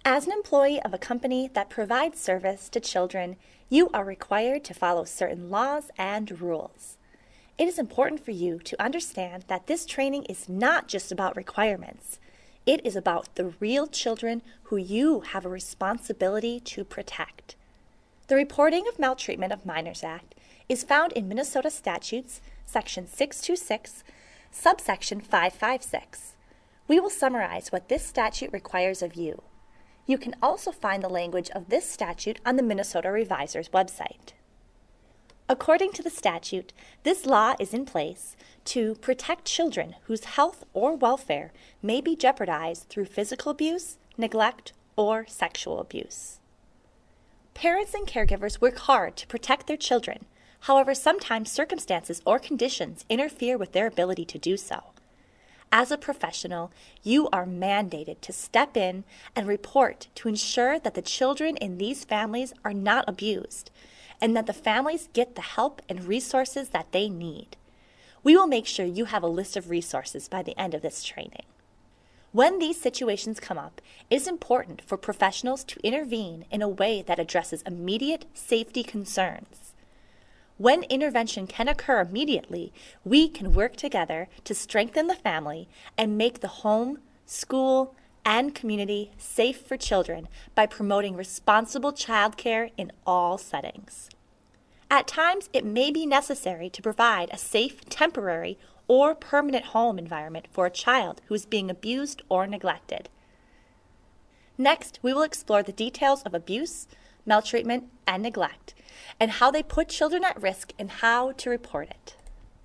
As an employee of a company that provides service to children, you are required to follow certain laws and rules. It is important for you to understand that this training is not just about requirements. It is about the real children who you have a responsibility to protect. The Reporting of Maltreatment of Minors Act is found in Minnesota Statutes, Section 626, subsection 556. We will summarize what this statute requires of you. You can also find the language of this statute on the Minnesota Revisor's website. According to the statute, this law is in place to protect children whose health or welfare may be jeopardized through physical abuse, neglect, or sexual abuse. Parents and caregivers work hard to protect their children. However, sometimes circumstances or conditions interfere with their ability to do so. As a professional, you are mandated to step in and report to ensure that the children in these families are not abused and that the families get the help and resources that they need. We will make sure you have a list of resources by the end of this training. When these situations come up, it is important for professionals to intervene in a way that addresses immediate safety concerns. When intervention can occur immediately, we can work together to strengthen the family and make the home, school, and community safe for children by promoting responsible childcare in all settings. At times, it may be necessary to provide a safe, temporary, or permanent home environment for a child who is being abused or neglected. Next, we will explore the details of abuse, maltreatment, and neglect, and how they put children at risk and how to report it.